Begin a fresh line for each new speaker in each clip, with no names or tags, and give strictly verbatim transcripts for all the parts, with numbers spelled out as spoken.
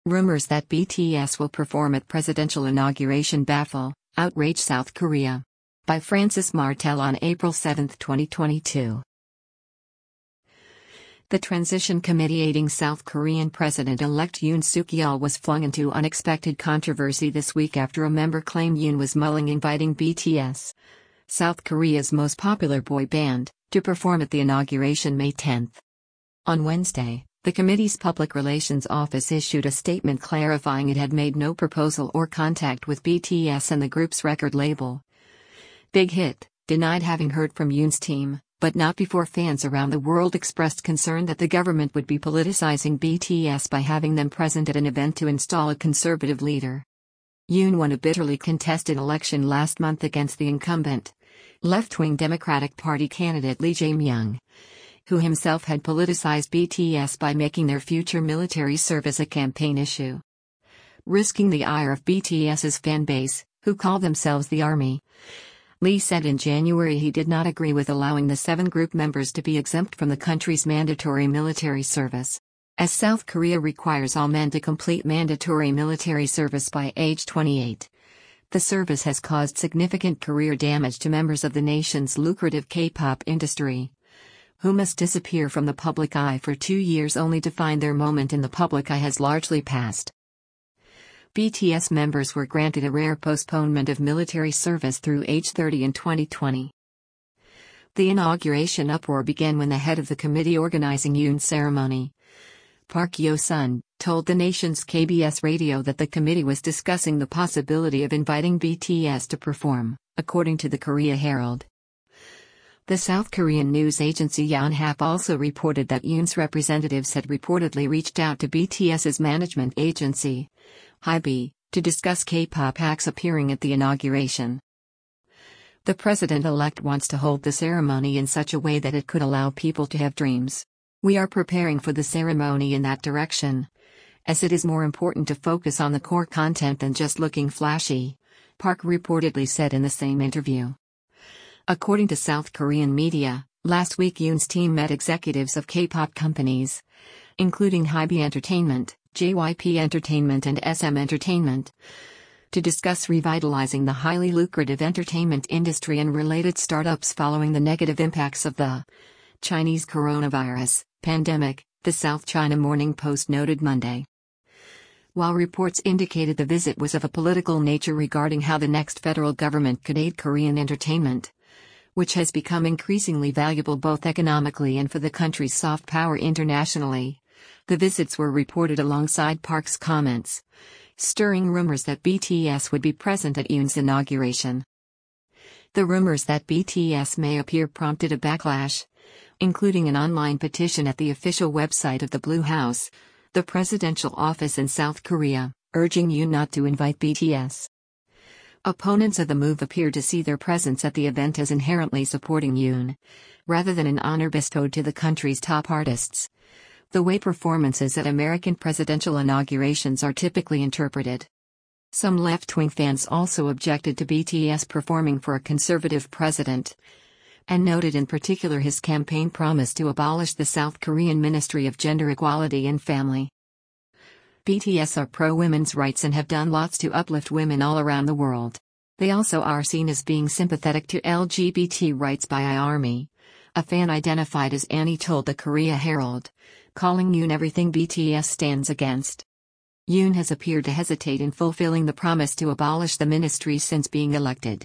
Rumors that B T S will perform at presidential inauguration baffle, outrage South Korea. By Francis Martel on April seventh, twenty twenty-two. The transition committee aiding South Korean President-elect Yoon Suk-yeol was flung into unexpected controversy this week after a member claimed Yoon was mulling inviting B T S, South Korea's most popular boy band, to perform at the inauguration May tenth. On Wednesday, the committee's public relations office issued a statement clarifying it had made no proposal or contact with B T S and the group's record label. Big Hit denied having heard from Yoon's team, but not before fans around the world expressed concern that the government would be politicizing B T S by having them present at an event to install a conservative leader. Yoon won a bitterly contested election last month against the incumbent, left-wing Democratic Party candidate Lee Jae-myung, who himself had politicized B T S by making their future military service a campaign issue. Risking the ire of BTS's fan base, who call themselves the Army, Lee said in January he did not agree with allowing the seven group members to be exempt from the country's mandatory military service, as South Korea requires all men to complete mandatory military service by age twenty-eight. The service has caused significant career damage to members of the nation's lucrative K-pop industry, who must disappear from the public eye for two years only to find their moment in the public eye has largely passed. B T S members were granted a rare postponement of military service through age thirty in twenty twenty. The inauguration uproar began when the head of the committee organizing Yoon's ceremony, Park Yo-sun, told the nation's K B S radio that the committee was discussing the possibility of inviting B T S to perform, according to the Korea Herald. The South Korean news agency Yonhap also reported that Yoon's representatives had reportedly reached out to BTS's management agency, Hybe, to discuss K-pop acts appearing at the inauguration. The president-elect wants to hold the ceremony in such a way that it could allow people to have dreams. We are preparing for the ceremony in that direction, as it is more important to focus on the core content than just looking flashy, Park reportedly said in the same interview. According to South Korean media, last week Yoon's team met executives of K-pop companies, including Hybe Entertainment, J Y P Entertainment and S M Entertainment, to discuss revitalizing the highly lucrative entertainment industry and related startups following the negative impacts of the Chinese coronavirus pandemic, the South China Morning Post noted Monday. While reports indicated the visit was of a political nature regarding how the next federal government could aid Korean entertainment, which has become increasingly valuable both economically and for the country's soft power internationally, the visits were reported alongside Park's comments, stirring rumors that B T S would be present at Yoon's inauguration. The rumors that B T S may appear prompted a backlash, including an online petition at the official website of the Blue House, the presidential office in South Korea, urging Yoon not to invite B T S. Opponents of the move appear to see their presence at the event as inherently supporting Yoon, rather than an honor bestowed to the country's top artists, the way performances at American presidential inaugurations are typically interpreted. Some left-wing fans also objected to B T S performing for a conservative president, and noted in particular his campaign promise to abolish the South Korean Ministry of Gender Equality and Family. B T S are pro-women's rights and have done lots to uplift women all around the world. They also are seen as being sympathetic to L G B T rights by Army, a fan identified as Annie told the Korea Herald, calling Yoon everything B T S stands against. Yoon has appeared to hesitate in fulfilling the promise to abolish the ministry since being elected.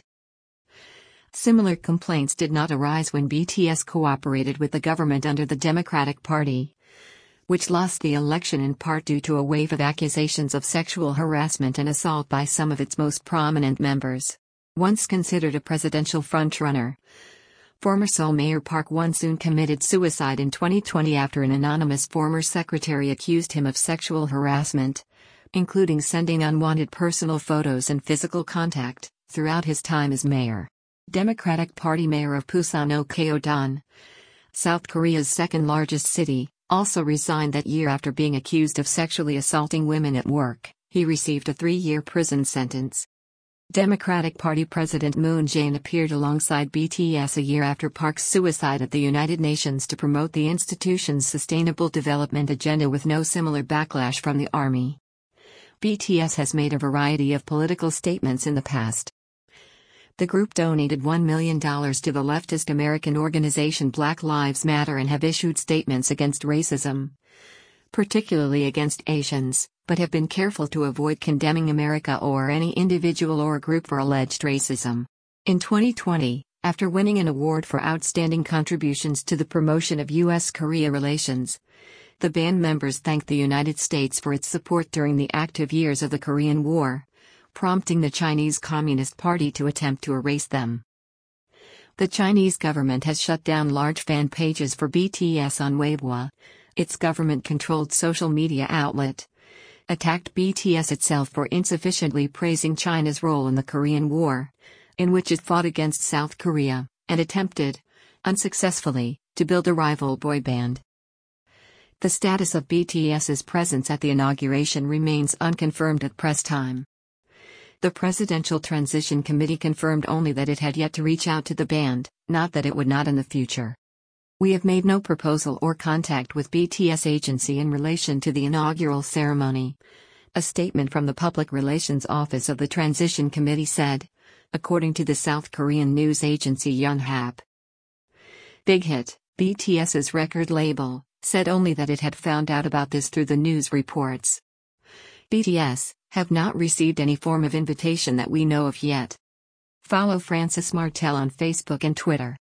Similar complaints did not arise when B T S cooperated with the government under the Democratic Party, which lost the election in part due to a wave of accusations of sexual harassment and assault by some of its most prominent members. Once considered a presidential frontrunner, former Seoul Mayor Park Won-soon committed suicide in twenty twenty after an anonymous former secretary accused him of sexual harassment, including sending unwanted personal photos and physical contact, throughout his time as mayor. Democratic Party mayor of Busan Oh Kyo-don, South Korea's second-largest city, also resigned that year after being accused of sexually assaulting women at work. He received a three-year prison sentence. Democratic Party President Moon Jae-in appeared alongside B T S a year after Park's suicide at the United Nations to promote the institution's sustainable development agenda with no similar backlash from the Army. B T S has made a variety of political statements in the past. The group donated one million dollars to the leftist American organization Black Lives Matter and have issued statements against racism, particularly against Asians, but have been careful to avoid condemning America or any individual or group for alleged racism. In twenty twenty, after winning an award for outstanding contributions to the promotion of U S Korea relations, the band members thanked the United States for its support during the active years of the Korean War, prompting the Chinese Communist Party to attempt to erase them. The Chinese government has shut down large fan pages for B T S on Weibo, its government-controlled social media outlet, attacked B T S itself for insufficiently praising China's role in the Korean War, in which it fought against South Korea, and attempted, unsuccessfully, to build a rival boy band. The status of BTS's presence at the inauguration remains unconfirmed at press time. The Presidential Transition Committee confirmed only that it had yet to reach out to the band, not that it would not in the future. We have made no proposal or contact with B T S agency in relation to the inaugural ceremony. A statement from the Public Relations Office of the Transition Committee said, according to the South Korean news agency Yonhap. Big Hit, BTS's record label, said only that it had found out about this through the news reports. B T S have not received any form of invitation that we know of yet. Follow Francis Martel on Facebook and Twitter.